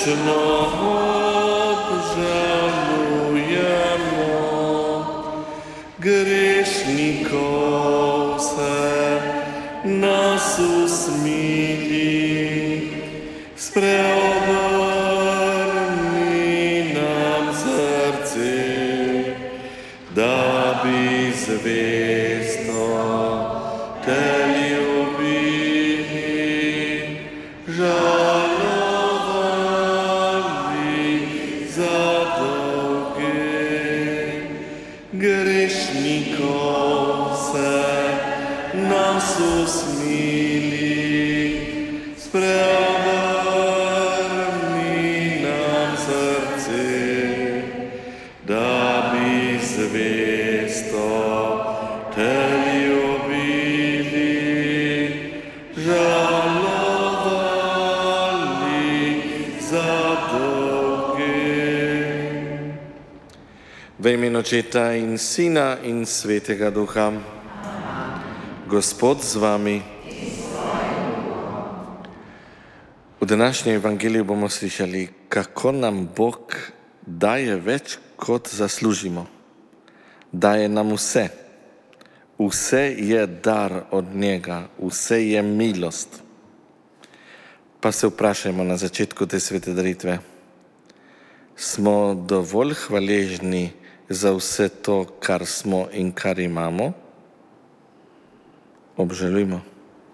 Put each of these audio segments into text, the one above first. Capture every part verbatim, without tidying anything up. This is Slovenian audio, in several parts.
večno obžalujemo, grešnikov se nas usmili, spreobrni nam srce, da bi zvesto te ljubili, žalovali za dolge. Grešnikov se nas usmili, spreobrni nam srce, da bi zvesto te ljubili, žalovali za dolge. V imenu Očeta in Sina in Svetega Duha. Gospod z vami. V današnjem evangeliju bomo slišali, kako nam Bog daje več, kot zaslužimo. Daje nam vse. Vse je dar od njega, vse je milost. Pa se vprašajmo na začetku te svete daritve. Smo dovolj hvaležni za vse to, kar smo in kar imamo? Obžalujmo.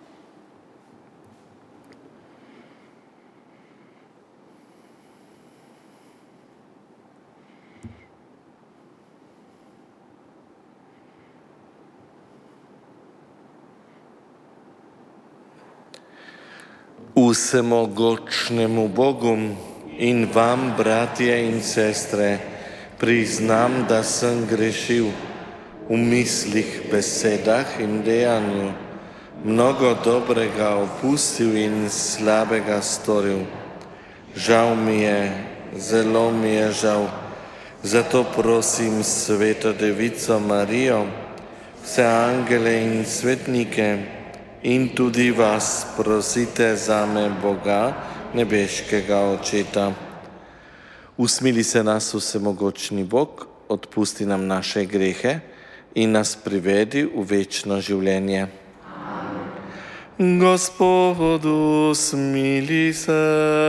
Vsemogočnemu Bogu in vam, bratje in sestre, priznam, da sem grešil v mislih, besedah in dejanju, mnogo dobrega opustil in slabega storil. Žal mi je, zelo mi je žal, zato prosim Sveto Devico Marijo, vse angele in svetnike in tudi vas prosite zame, Boga, nebeškega Očeta. Usmili se nas vsemogočni Bog, odpusti nam naše grehe in nas privedi v večno življenje. Amen. Gospodu, smili se.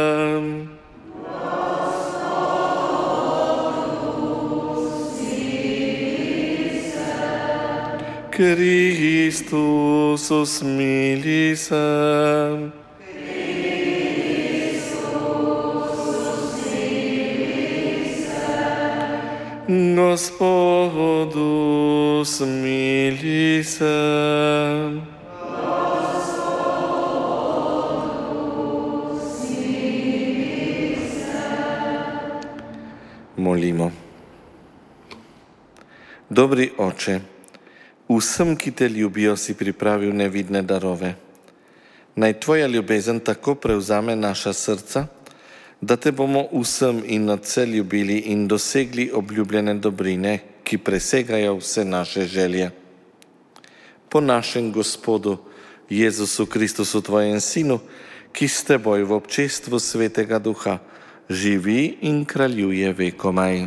Kristus, usmili se. Kristus, usmili se. Gospodu, smili se. Gospodu, smili se. Molimo. Dobri Oče, vsem, ki te ljubijo, si pripravil nevidne darove. Naj tvoja ljubezen tako prevzame naša srca, da te bomo vsem in odse ljubili in dosegli obljubljene dobrine, ki presegajo vse naše želje. Po našem Gospodu Jezusu Kristusu, tvojem Sinu, ki s teboj v občestvu Svetega Duha živi in kraljuje vekomaj.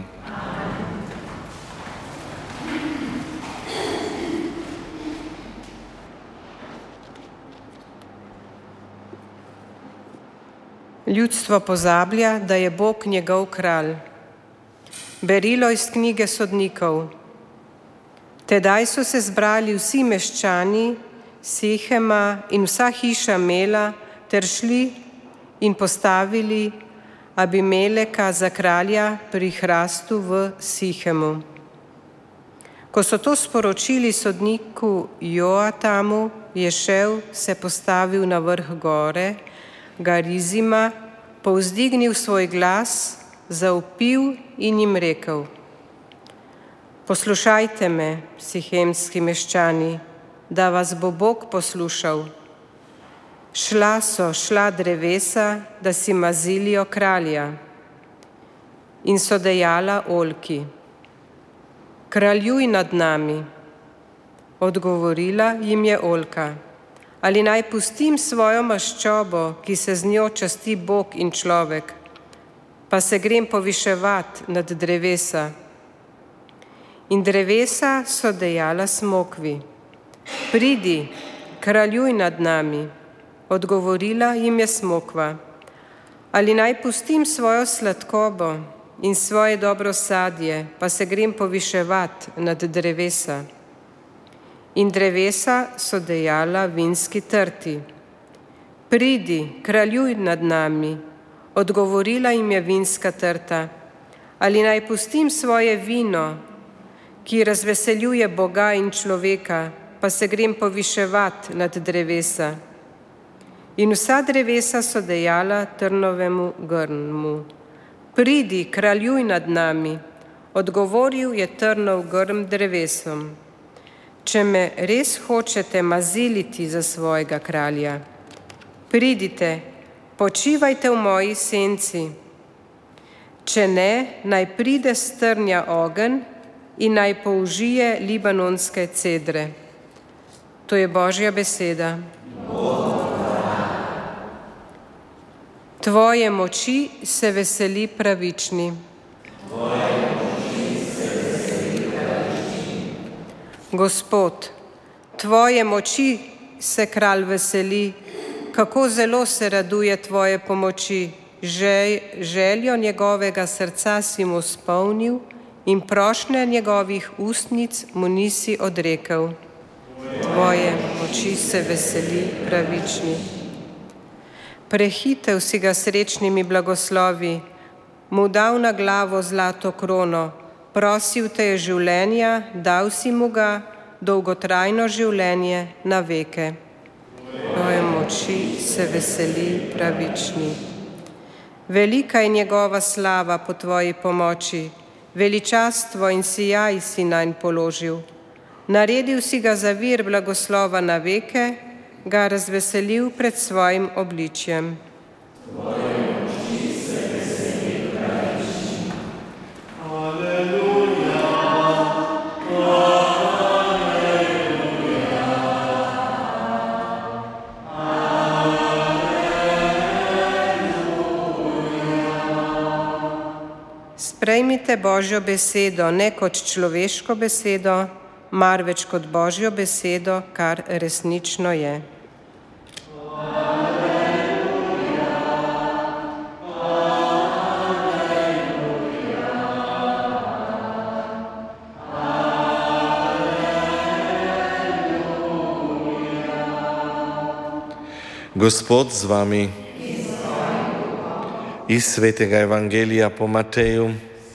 Ljudstvo pozablja, da je Bog njegov kralj. Berilo iz knjige Sodnikov. Tedaj so se zbrali vsi meščani Sihema in vsa hiša Mela ter šli in postavili Abimeleka za kralja pri hrastu v Sihemu. Ko so to sporočili sodniku Joatamu, je šel, se postavil na vrh gore Garizima, povzdignil svoj glas, zavpil in jim rekel: Poslušajte me, sihemski meščani, da vas bo Bog poslušal. Šla so šla drevesa, da si mazilijo kralja, in so dejala oljki: Kraljuj nad nami. Odgovorila jim je oljka: Ali naj pustim svojo maščobo, ki se z njo časti Bog in človek, pa se grem poviševat nad drevesa. In drevesa so dejala smokvi: Pridi, kraljuj nad nami. Odgovorila jim je smokva: Ali naj pustim svojo sladkobo in svoje dobro sadje, pa se grem poviševat nad drevesa. In drevesa so dejala vinski trti: Pridi, kraljuj nad nami. Odgovorila jim je vinska trta: Ali naj pustim svoje vino, ki razveseljuje Boga in človeka, pa se grem poviševat nad drevesa. In vsa drevesa so dejala trnovemu grmu: Pridi, kraljuj nad nami. Odgovoril je trnov grm drevesom: Če me res hočete maziliti za svojega kralja, pridite, počivajte v moji senci. Če ne, naj pride s trnja ogenj in naj použije libanonske cedre. To je Božja beseda. Tvoje moči se veseli pravični. Gospod, tvoje moči se kralj veseli, kako zelo se raduje tvoje pomoči. Željo njegovega srca si mu spolnil in prošnje njegovih ustnic mu nisi odrekel. Tvoje moči se veseli pravični. Prehitev si ga srečnimi blagoslovi, mu dal na glavo zlato krono, prosil te je življenja, dal si mu ga dolgotrajno življenje na veke. Tvoje moči se veseli pravični. Velika je njegova slava po tvoji pomoči, veličastvo in sijaj si nanj položil. Naredil si ga za vir blagoslova na veke, ga razveselil pred svojim obličjem. Tvoje moči se veseli pravični. Aleluja, aleluja, aleluja. Sprejmite Božjo besedo ne kot človeško besedo, marveč kot Božjo besedo, kar resnično je. Gospod z vami. Iz svetega evangelija po Mateju.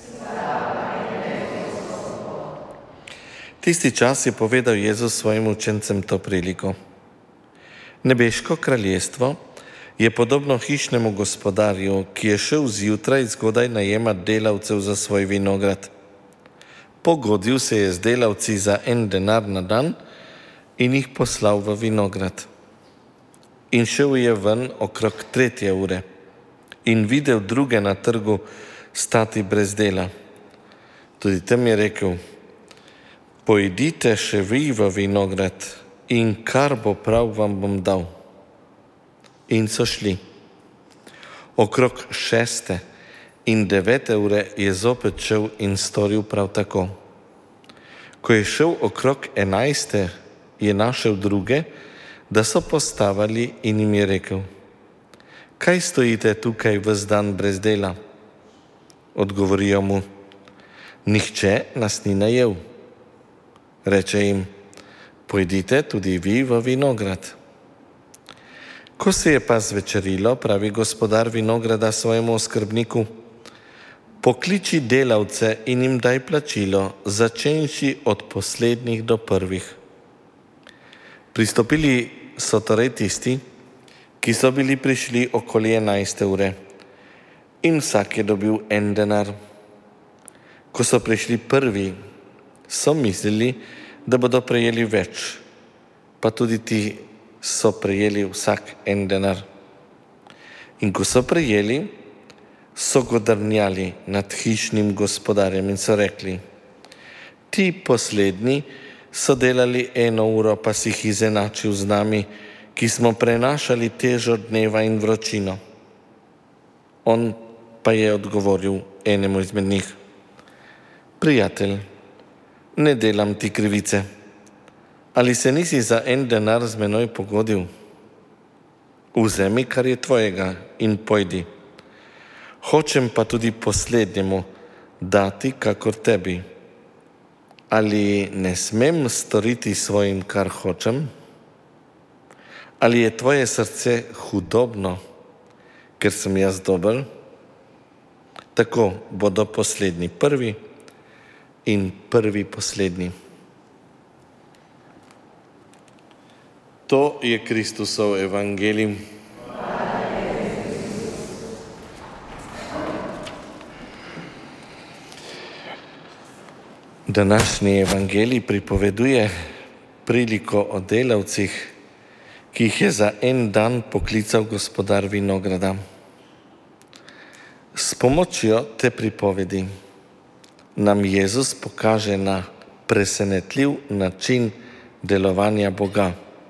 Tisti čas je povedal Jezus svojim učencem to priliko. Nebeško kraljestvo je podobno hišnemu gospodarju, ki je šel zjutraj zgodaj najemat delavcev za svoj vinograd. Pogodil se je z delavci za en denar na dan in jih poslal v vinograd. In šel je ven okrog tretje ure in videl druge na trgu stati brez dela. Tudi tem je rekel: Pojdite še vi v vinograd in kar bo prav, vam bom dal. In so šli. Okrog šeste in devete ure je zopet šel in storil prav tako. Ko je šel okrog enajste, je našel druge, da so postavali, in jim je rekel: Kaj stojite tukaj ves dan brez dela? Odgovorijo mu: Nihče nas ni najel. Reče jim: Pojdite tudi vi v vinograd. Ko se je pa zvečerilo, pravi gospodar vinograda svojemu oskrbniku: Pokliči delavce in jim daj plačilo, začenši od poslednjih do prvih. Pristopili so torej tisti, ki so bili prišli okoli enajste ure, in vsak je dobil en denar. Ko so prišli prvi, so mislili, da bodo prejeli več, pa tudi ti so prejeli vsak en denar. In ko so prejeli, so godrnjali nad hišnim gospodarjem in so rekli: Ti poslednji so delali eno uro, pa si jih izenačil z nami, ki smo prenašali težo dneva in vročino. On pa je odgovoril enemu izmed njih: Prijatelj, ne delam ti krivice. Ali se nisi za en denar z menoj pogodil? Vzemi, kar je tvojega, in pojdi. Hočem pa tudi poslednjemu dati, kakor tebi. Ali ne smem storiti svojim, kar hočem? Ali je tvoje srce hudobno, ker sem jaz dober? Tako bodo poslednji prvi in prvi poslednji. To je Kristusov evangelij. Današnji evangelij pripoveduje priliko o delavcih, ki jih je za en dan poklical gospodar vinograda. S pomočjo te pripovedi nam Jezus pokaže na presenetljiv način delovanja Boga,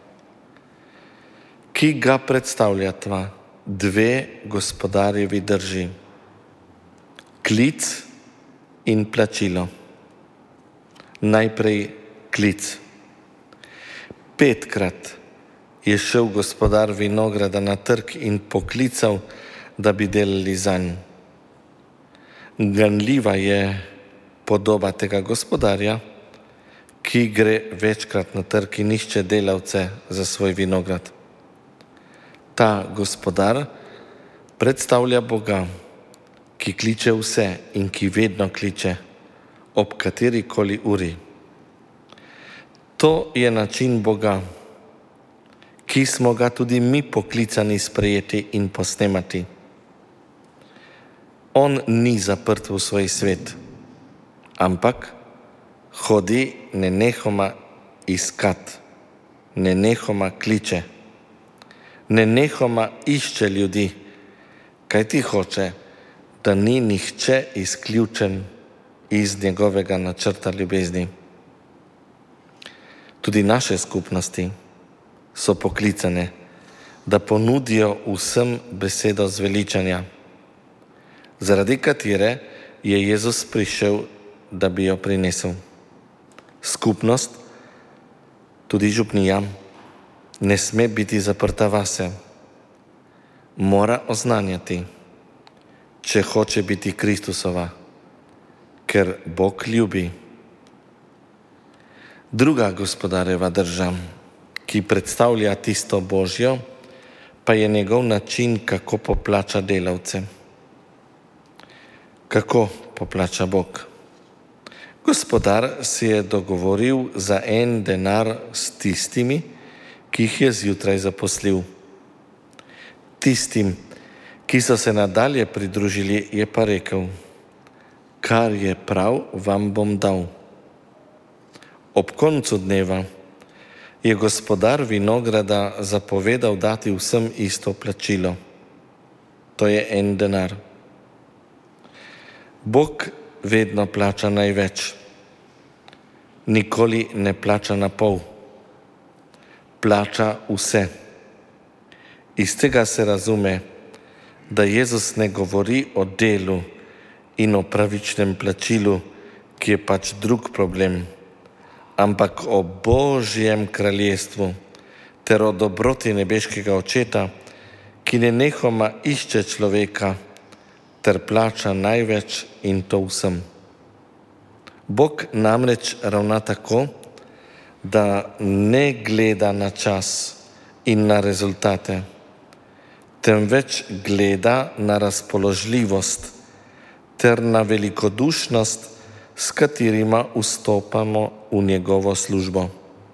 ki ga predstavljata dve gospodarjevi drži: klic in plačilo. Najprej klic. Petkrat je šel gospodar vinograda na trg in poklical, da bi delali zanj. Ganljiva je podoba tega gospodarja, ki gre večkrat na trg in išče delavce za svoj vinograd. Ta gospodar predstavlja Boga, ki kliče vse in ki vedno kliče, ob katerikoli uri. To je način Boga, ki smo ga tudi mi poklicani sprejeti in posnemati. On ni zaprt v svoj svet, ampak hodi nenehoma iskat, nenehoma kliče, nenehoma išče ljudi, kajti hoče, da ni nihče izključen iz njegovega načrta ljubezni. Tudi naše skupnosti so poklicane, da ponudijo vsem besedo zveličanja, zaradi katere je Jezus prišel, da bi jo prinesel. Skupnost, tudi župnija, ne sme biti zaprta vase. Mora oznanjati, če hoče biti Kristusova, ker Bog ljubi. Druga gospodarjeva drža, ki predstavlja tisto Božjo, pa je njegov način, kako poplača delavce. Kako poplača Bog? Gospodar si je dogovoril za en denar s tistimi, ki jih je zjutraj zaposlil. Tistim, ki so se nadalje pridružili, je pa rekel: kar je prav, vam bom dal. Ob koncu dneva je gospodar vinograda zapovedal dati vsem isto plačilo. To je en denar. Bog vedno plača največ. Nikoli ne plača na pol. Plača vse. Iz tega se razume, da Jezus ne govori o delu in o pravičnem plačilu, ki je pač drug problem, ampak o Božjem kraljestvu ter o dobroti nebeškega Očeta, ki nenehoma išče človeka ter plača največ, in to vsem. Bog namreč ravna tako, da ne gleda na čas in na rezultate, temveč gleda na razpoložljivost ter na velikodušnost, s katerima vstopamo v njegovo službo.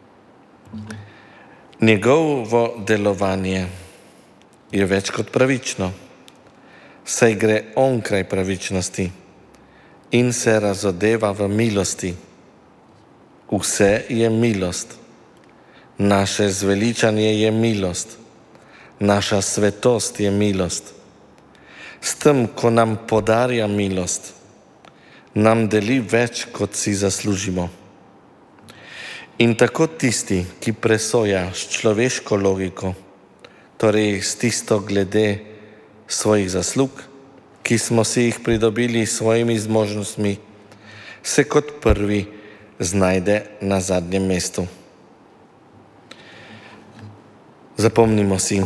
Njegovo delovanje je več kot pravično, saj gre onkraj pravičnosti in se razodeva v milosti. Vse je milost. Naše zveličanje je milost. Naša svetost je milost. S tem, ko nam podarja milost, nam deli več, kot si zaslužimo. In tako tisti, ki presoja s človeško logiko, torej s tisto glede svojih zaslug, ki ki smo si jih pridobili s svojimi zmožnostmi, se kot prvi znajde na zadnjem mestu. Zapomnimo si,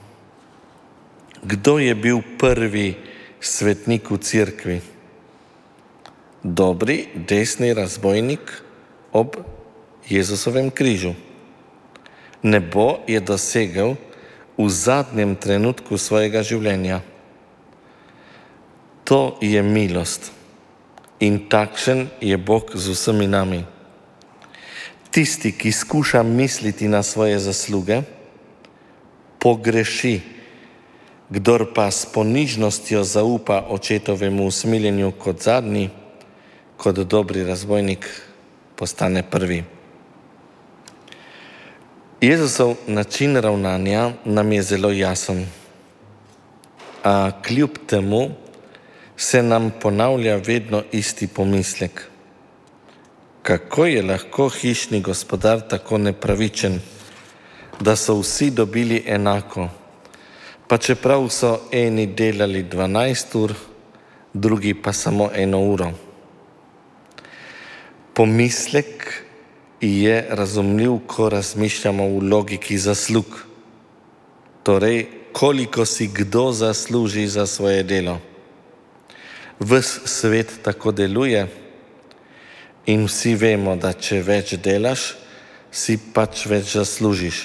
kdo je bil prvi svetnik v cerkvi? Dobri desni razbojnik ob Jezusovem križu. Nebo je dosegel v zadnjem trenutku svojega življenja. To je milost in takšen je Bog z vsemi nami. Tisti, ki skuša misliti na svoje zasluge, pogreši, kdor pa s ponižnostjo zaupa očetovemu usmiljenju kot zadnji, kot dobri razbojnik postane prvi. Jezusov način ravnanja nam je zelo jasen, a kljub temu se nam ponavlja vedno isti pomislek. Kako je lahko hišni gospodar tako nepravičen, da so vsi dobili enako, pa čeprav so eni delali dvanajst ur, drugi pa samo eno uro? Pomislek je razumljiv, ko razmišljamo v logiki zaslug. Torej, koliko si kdo zasluži za svoje delo. Ves svet tako deluje in vsi vemo, da če več delaš, si pač več zaslužiš.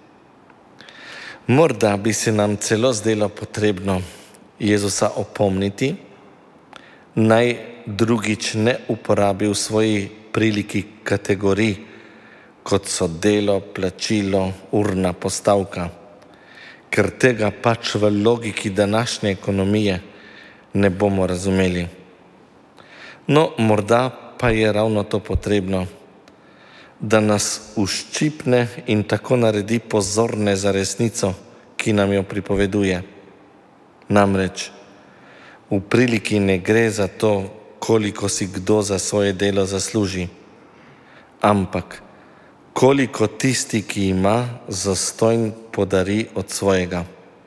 Morda bi se nam celo zdelo potrebno Jezusa opomniti, naj drugič ne uporabi v svoji priliki kategorij, kot so delo, plačilo, urna postavka, ker tega pač v logiki današnje ekonomije ne bomo razumeli. No, morda pa je ravno to potrebno, da nas uščipne in tako naredi pozorne za resnico, ki nam jo pripoveduje. Namreč, v priliki ne gre za to, koliko si kdo za svoje delo zasluži, ampak koliko tisti, ki ima, zastonj podari od svojega.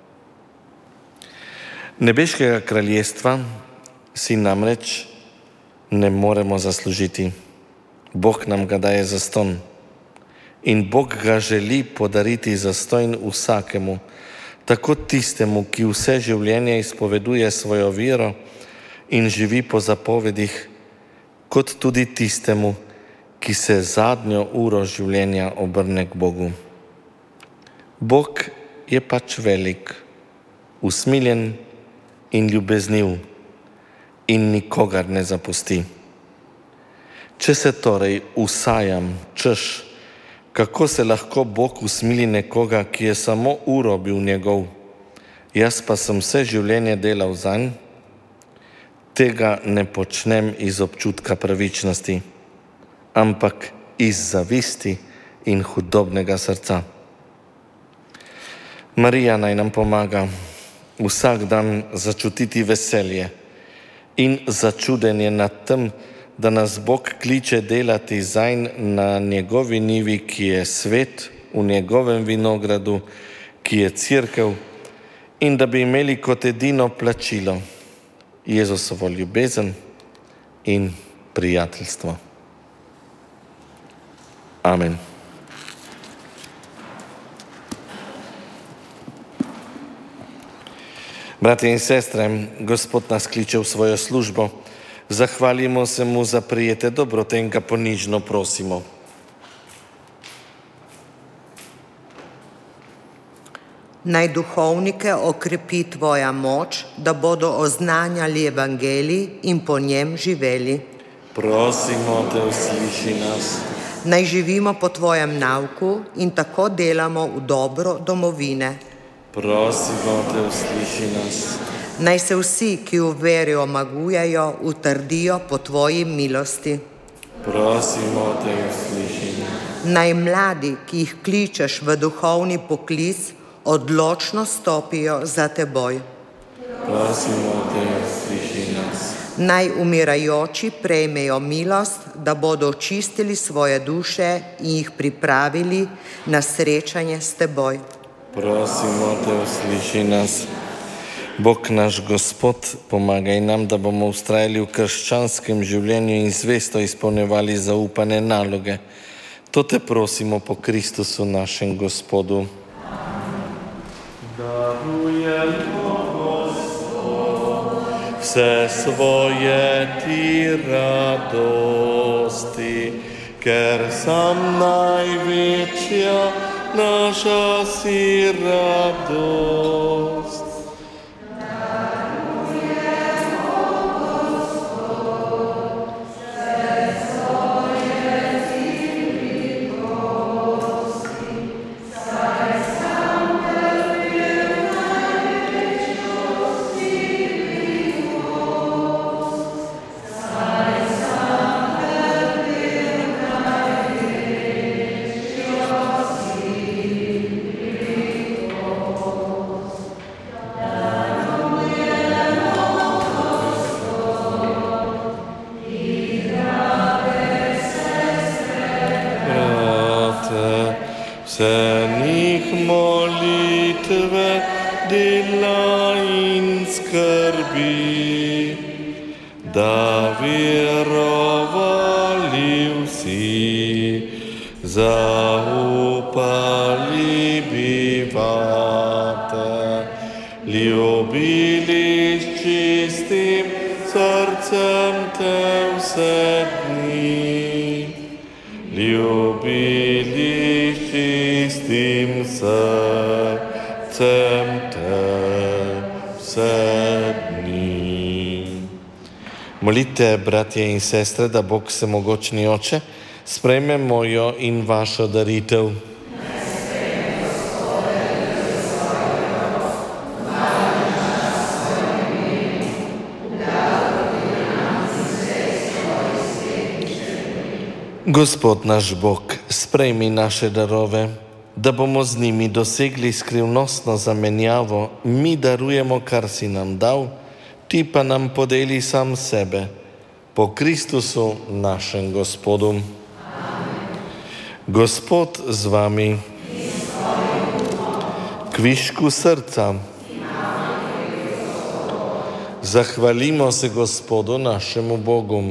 Nebeškega kraljestva si namreč ne moremo zaslužiti. Bog nam ga daje zastonj in Bog ga želi podariti zastonj vsakemu, tako tistemu, ki vse življenje izpoveduje svojo vero in živi po zapovedih, kot tudi tistemu, ki se zadnjo uro življenja obrne k Bogu. Bog je pač velik, usmiljen in ljubezniv in nikogar ne zapusti. Če se torej usajam, češ, kako se lahko Bog usmili nekoga, ki je samo uro bil njegov, jaz pa sem vse življenje delal zanj, tega ne počnem iz občutka pravičnosti, ampak iz zavisti in hudobnega srca. Marija naj nam pomaga vsak dan začutiti veselje in začudenje nad tem, da nas Bog kliče delati zanj na njegovi njivi, ki je svet, v njegovem vinogradu, ki je cerkev, in da bi imeli kot edino plačilo Jezusovo ljubezen in prijateljstvo. Amen. Bratje in sestre, Gospod nas kliče v svojo službo. Zahvalimo se mu za prijete dobrote in ga ponižno prosimo. Naj duhovnike okrepi tvoja moč, da bodo oznanjali evangelij in po njem živeli. Prosimo te, usliši nas. Naj živimo po tvojem nauku in tako delamo v dobro domovine. Prosimo te, usliši nas. Naj se vsi, ki v veri omagujejo, utrdijo po tvoji milosti. Prosimo te, usliši nas. Naj mladi, ki jih kličeš v duhovni poklic, odločno stopijo za teboj. Prosimo te, usliši nas. Naj umirajoči prejmejo milost, da bodo očistili svoje duše in jih pripravili na srečanje s teboj. Prosimo te, usliši nas. Bog naš Gospod, pomagaj nam, da bomo ustrajali v krščanskem življenju in zvesto izpolnjevali zaupane naloge. To te prosimo po Kristusu našem Gospodu. Darujemo, Gospod, vse svoje ti radosti, ker sam največja naša si radost. Vsenih molitve, dela in skrbi, da verovali vsi, zaupali bivate, ljubili s čistim srcem te vse dni, ljubili čistim srcem te vse dni. Molite, bratje in sestre, da Bog Vsemogočni Oče sprejme mojo in vašo daritev. Gospod naš Bog, sprejmi naše darove, da bomo z njimi dosegli skrivnostno zamenjavo. Mi darujemo, kar si nam dal, ti pa nam podeli sam sebe. Po Kristusu našem Gospodu. Amen. Gospod z vami. Kvišku srca. Zahvalimo se Gospodu našemu Bogu.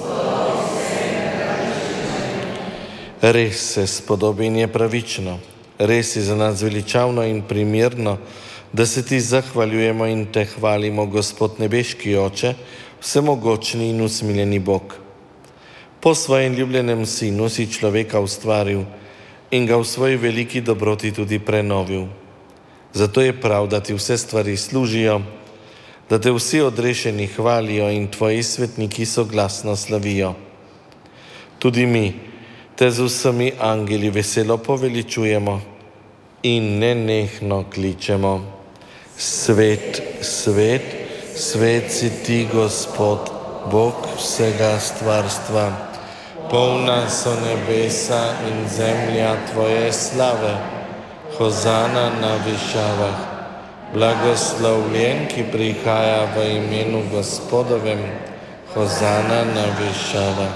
Res se spodobi in je pravično, res je za nas veličavno in primerno, da se ti zahvaljujemo in te hvalimo, Gospod nebeški Oče, vsemogočni in usmiljeni Bog. Po svojem ljubljenem sinu si človeka ustvaril in ga v svoji veliki dobroti tudi prenovil. Zato je prav, da ti vse stvari služijo, da te vsi odrešeni hvalijo in tvoji svetniki soglasno slavijo. Tudi mi te z vsemi angeli veselo poveličujemo in nenehno kličemo. Svet, svet, svet si ti, Gospod, Bog vsega stvarstva. Polna so nebesa in zemlja tvoje slave. Hozana na višavah. Blagoslovljen, ki prihaja v imenu Gospodovem. Hozana na višavah.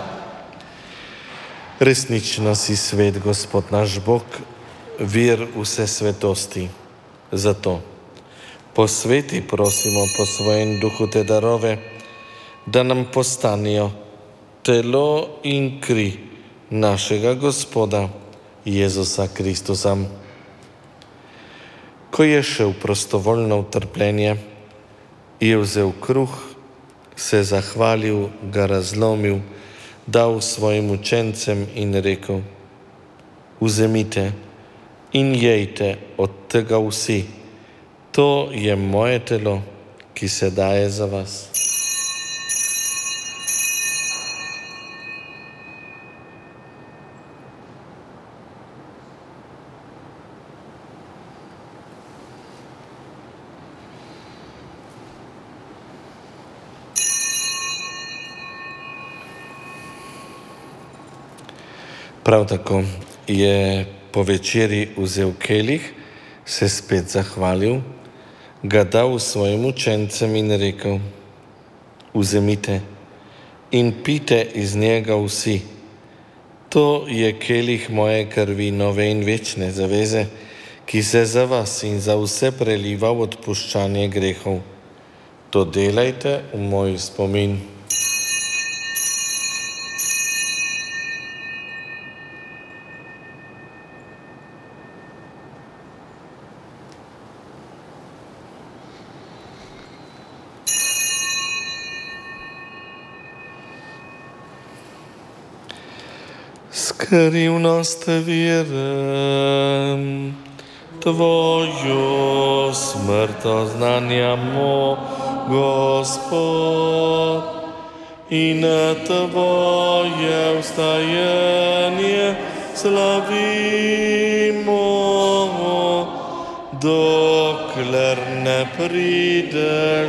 Resnično si svet, Gospod naš Bog, vir vse svetosti. Zato posveti, prosimo, po svojem duhu te darove, da nam postanejo telo in kri našega Gospoda Jezusa Kristusa. Ko je šel prostovoljno v trpljenje, je vzel kruh, se zahvalil, ga razlomil, dal svojim učencem in rekel: vzemite in jejte od tega vsi, to je moje telo, ki se daje za vas. Prav tako je po večeri vzel kelih, se spet zahvalil, ga dal svojim učencem in rekel: vzemite in pite iz njega vsi. To je kelih moje krvi, nove in večne zaveze, ki se za vas in za vse preliva v odpuščanje grehov. To delajte v moj spomin. Skrivnost vjerujem, Tvoju smrt oznanjamo, Gospod, in Tvoje vstajanje slavimo, dokler ne prideš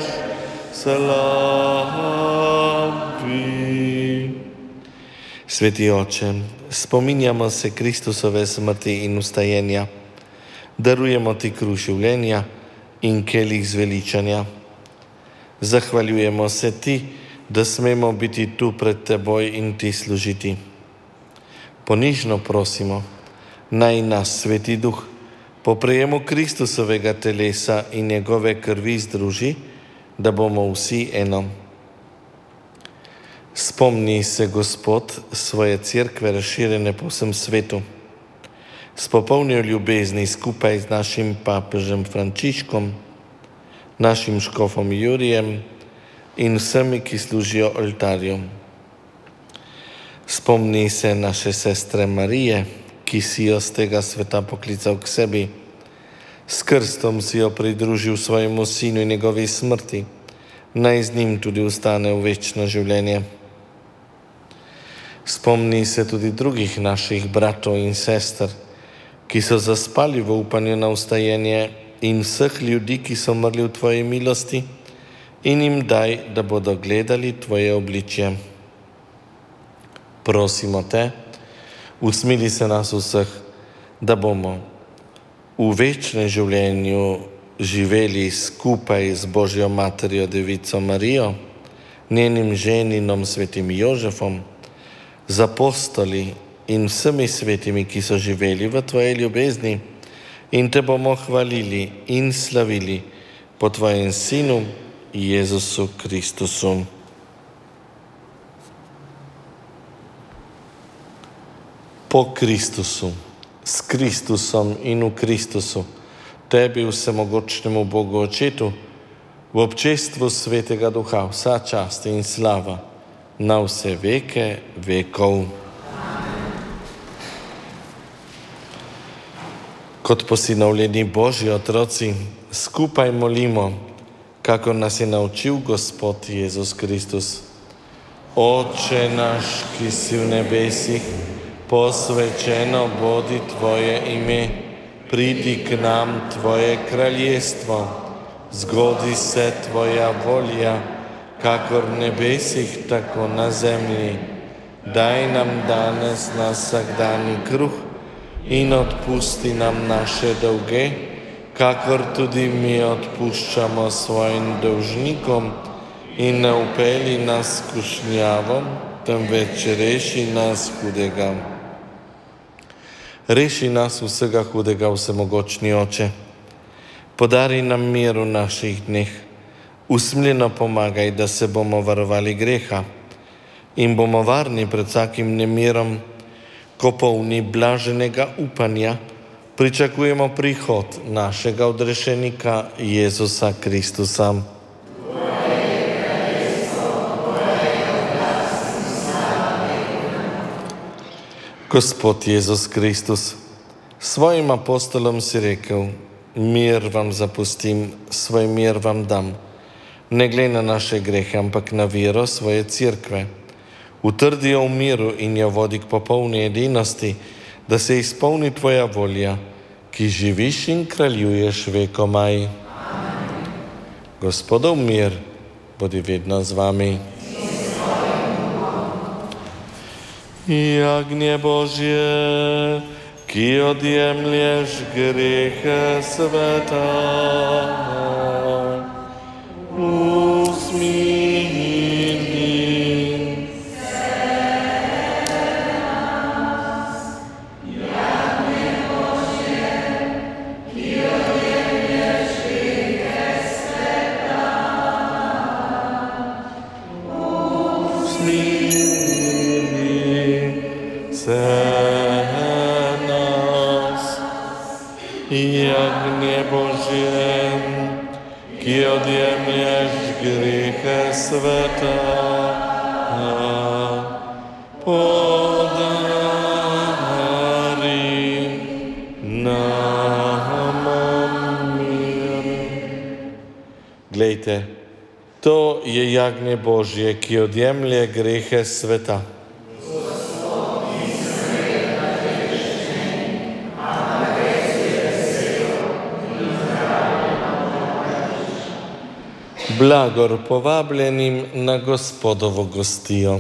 slavi. Sveti Oče, spominjamo se Kristusove smrti in vstajenja, darujemo Ti kruh življenja in kelih zveličanja. Zahvaljujemo se Ti, da smemo biti tu pred Teboj in Ti služiti. Ponižno prosimo, naj nas Sveti Duh po prejemu Kristusovega telesa in njegove krvi združi, da bomo vsi eno. Spomni se, Gospod, svoje cerkve razširjene po vsem svetu. S popolnjo ljubezni skupaj z našim papežem Frančiškom, našim škofom Jurijem in vsemi, ki služijo oltarju. Spomni se naše sestre Marije, ki si jo z tega sveta poklical k sebi. S krstom si jo pridružil svojemu sinu in njegovi smrti. Naj z njim tudi ostane v večno življenje. Spomni se tudi drugih naših bratov in sester, ki so zaspali v upanju na vstajenje, in vseh ljudi, ki so umrli v Tvoji milosti, in jim daj, da bodo gledali Tvoje obličje. Prosimo Te, usmili se nas vseh, da bomo v večnem življenju živeli skupaj z Božjo Materjo Devico Marijo, njenim ženinom svetim Jožefom, z apostoli in vsemi svetimi, ki so živeli v Tvoji ljubezni, in Te bomo hvalili in slavili po Tvojem Sinu, Jezusu Kristusu. Po Kristusu, s Kristusom in v Kristusu, Tebi, vsemogočnemu Bogu Očetu, v občestvu Svetega Duha, vsa čast in slava, na vse veke vekov. Kot posinovljeni Božji otroci, skupaj molimo, kako nas je naučil Gospod Jezus Kristus. Oče naš, ki si v nebesih, posvečeno bodi Tvoje ime, pridi k nam Tvoje kraljestvo, zgodi se Tvoja volja, kakor v nebesih, tako na zemlji. Daj nam danes naš vsakdanji kruh in odpusti nam naše dolge, kakor tudi mi odpuščamo svojim dolžnikom, in ne vpelji nas v skušnjavo, temveč reši nas hudega. Reši nas vsega hudega, vsemogočni Oče. Podari nam mir v naših dneh. Usmiljeno pomagaj, da se bomo varovali greha in bomo varni pred vsakim nemirom, ko polni blaženega upanja pričakujemo prihod našega odrešenika Jezusa Kristusa. Gospod Jezus Kristus, svojim apostolom si rekel, mir vam zapustim, svoj mir vam dam. Ne glej na naše grehe, ampak na vero svoje cerkve. Utrdi jo v miru in jo vodi k popolni edinosti, da se izpolni Tvoja volja, ki živiš in kraljuješ vekomaj. Gospodov mir bodi vedno z vami. Jagnje Božje, ki odjemlješ grehe sveta, usmili. Jagnje Božje, ki odjemlješ grehe sveta, jagnie Božie, ki odjemlješ griehe sveta, podari nam mir. Glejte, to je jagnje Božje, ki odjemlje grehe sveta. Blagor povabljenim na Gospodovo gostijo.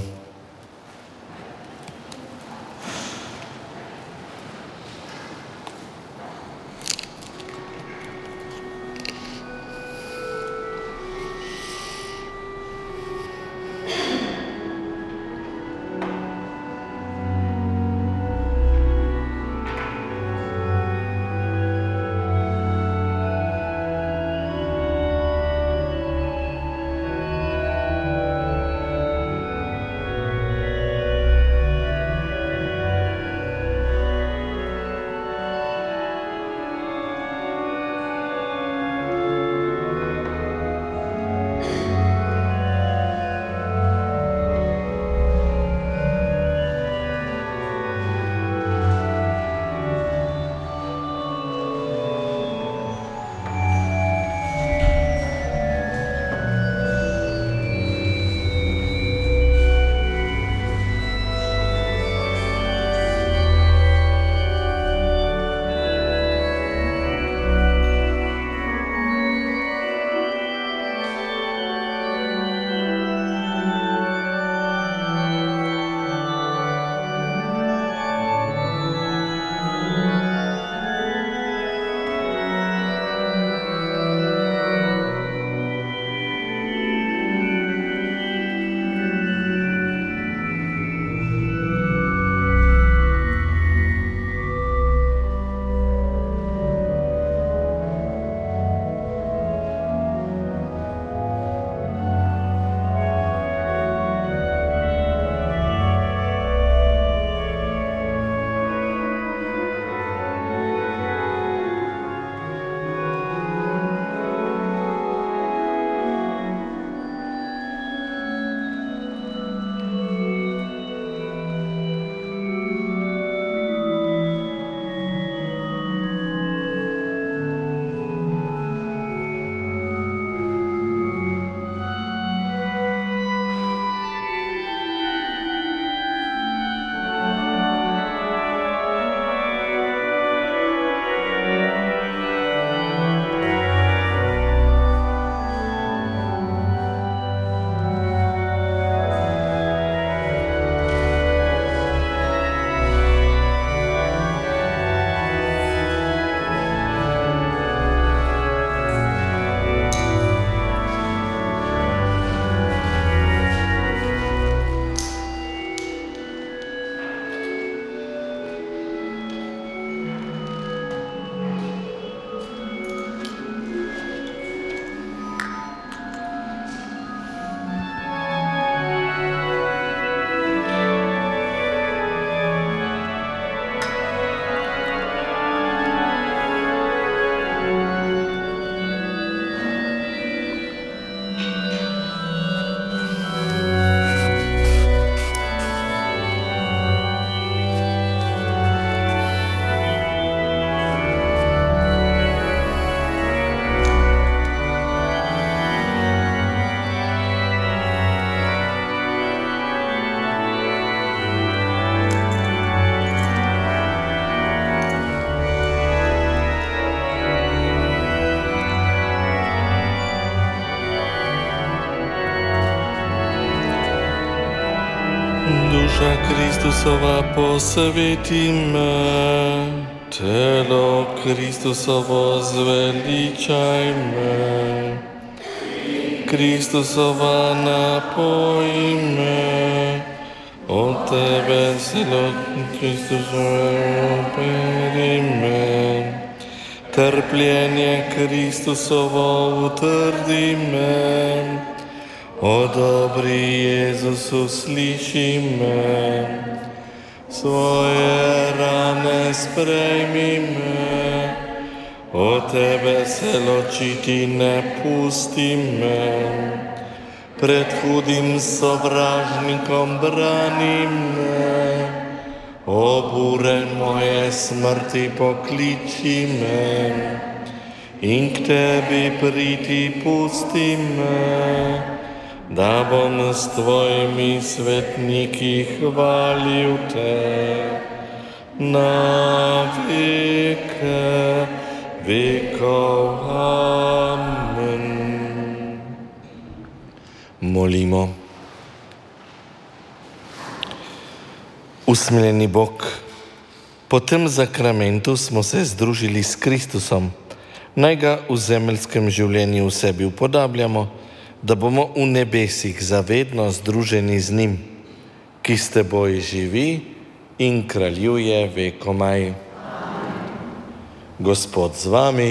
Duša Kristusova posveti me, telo Kristusovo zveličaj me. Kristusova napoji me, od tebe celotno Kristusovo operi me. Trpljenje Kristusovo utrdi me, o dobri Jezusu sliši me, svoje rane sprejmi me, O tebe se ločiti ne pusti me, pred hudim sovražnikom brani me. O bure moje smrti pokliči me in k tebi priti pusti me, da bom s tvojimi svetniki hvalil te na veke vekov. Amen. Molimo. Usmiljeni Bog, po tem zakramentu smo se združili s Kristusom. Naj ga v zemeljskem življenju v sebi upodabljamo, da bomo v nebesih zavedno združeni z njim, ki s teboj živi in kraljuje vekomaj. Gospod z vami.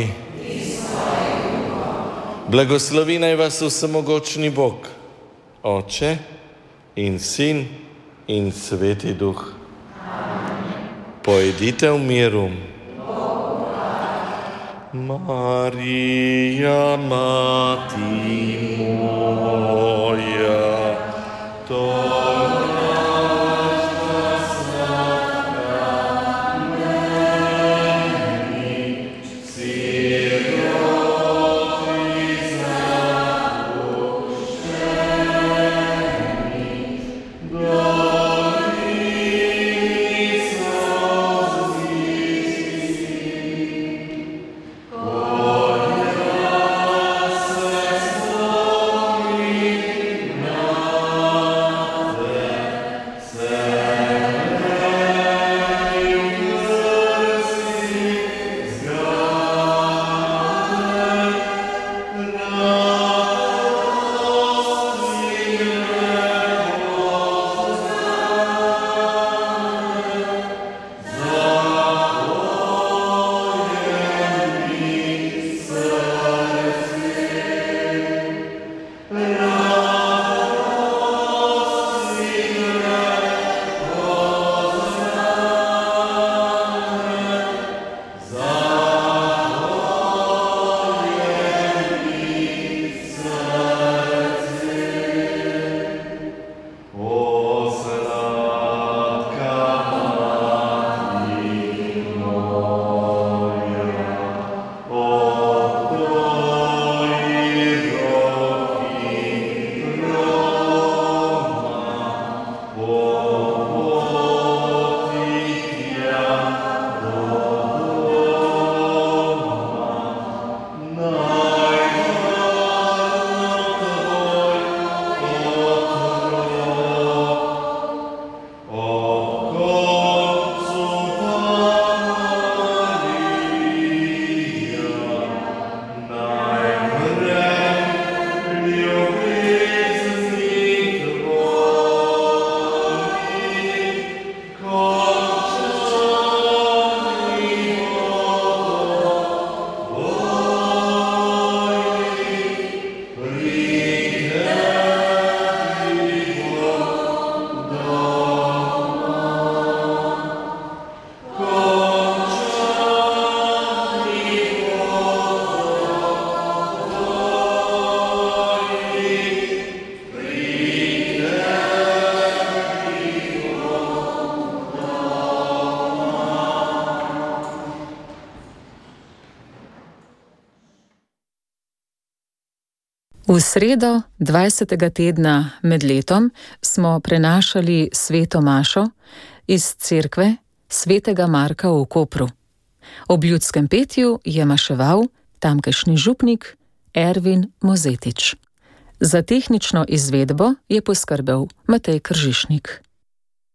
Blagoslovi naj vas vsemogočni Bog, Oče in Sin in Sveti Duh. Pojdite v miru. Marija, mati moja, to V sredo dvajsetega tedna med letom smo prenašali sveto mašo iz cerkve svetega Marka v Kopru. Ob ljudskem petju je maševal tamkajšnji župnik Ervin Mozetič. Za tehnično izvedbo je poskrbel Matej Kržišnik.